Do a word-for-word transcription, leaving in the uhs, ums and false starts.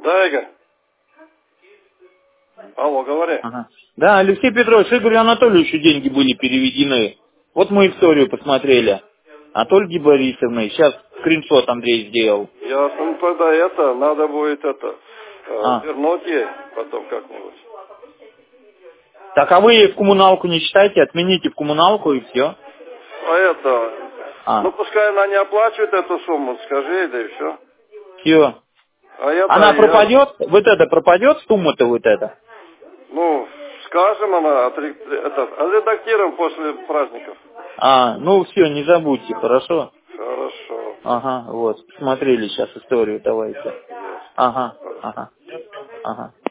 Да, Игорь. Алло, говори. Ага. Да, Алексей Петрович, Игорю Анатольевичу деньги были переведены. Вот мы историю посмотрели. От Ольги Борисовны. Сейчас скриншот Андрей сделал. Ясно, ну тогда это, надо будет это, э, А. вернуть ей потом как-нибудь. Так, а вы в коммуналку не считаете? Отмените в коммуналку и все. А это, А. ну пускай она не оплачивает эту сумму, скажи ей, да и все. Все. А это, Она я, пропадет? Вот это пропадет, сумма-то вот эта? ну, скажем, она, отре- это, отредактируем после праздников. А, ну все, не забудьте, хорошо? Хорошо. Ага, вот. Смотрели сейчас историю, давайте. Ясно. Ага, Хорошо. ага, ага.